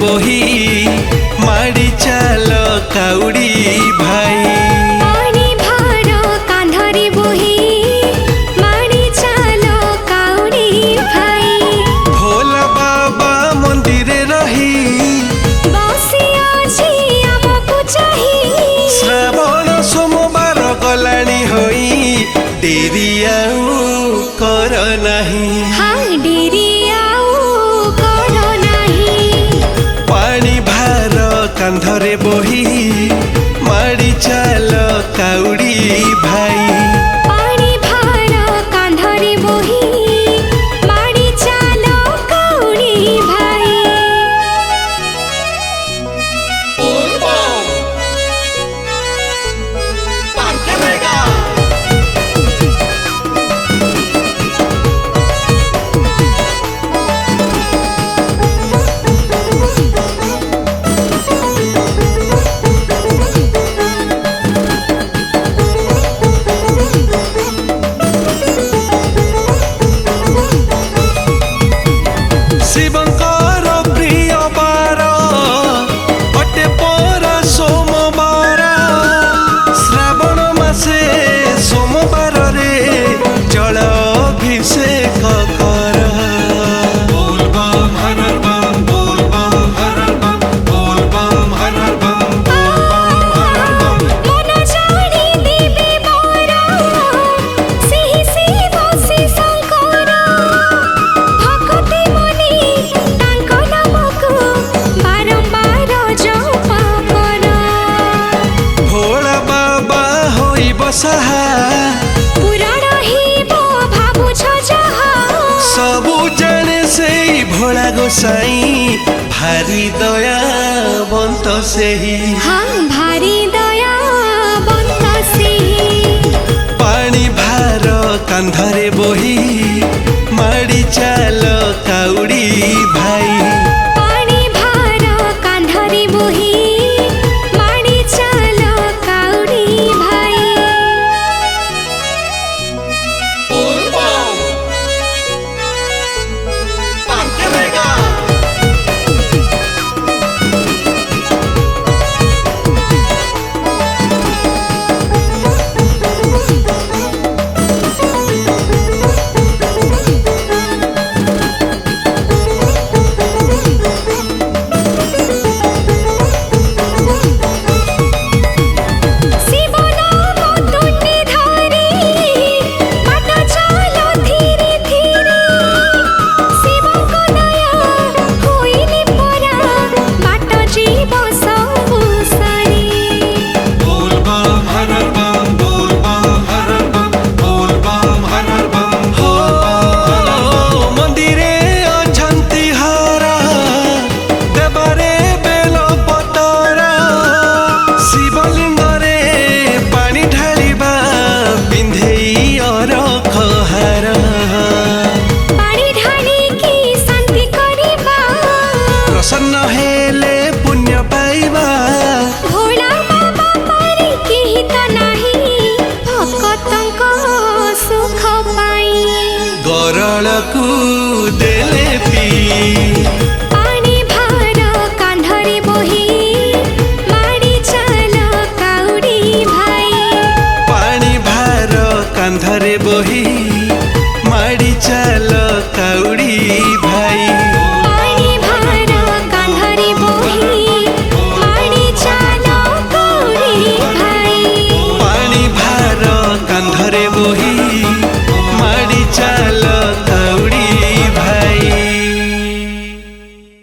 बोही माड़ी चाल काउड़ी भाई। पानी भार कांधरे बोही माड़ी चाल काउड़ी भाई। भोला बाबा मंदिर रही बसी अछि आमको चाही। श्रावण सोमवार गलाणी होई डेरी आउ कर नाही। हाँ डेरी आउ कर नाही। पानी भार कांधरे बोही माड़ी चाल काउड़ी भाई। पानी भार कांधरे बोही माड़ी चाल काउड़ी भाई। शिवंकर प्रिय बार अटे परा सोमवार। श्रावण मासे सोमवार रे जल अभिषेक कर। बोल बम हर हर बम बोल बम हर हर बम बोल बम हर हर बम बोल बम हर हर बम। मन जानी देवे मोर सिहि शिव श्री शंकर। भक्ति मनी तांको नामको बारंबार जप कर। भोला बाबा होई बसहा पुराण ही बो भाबुछ जहा। सबू जाने से भोला गोसाई भारी दया बंत से ही। हाँ भारी दया बंत से। पानी भार कांधरे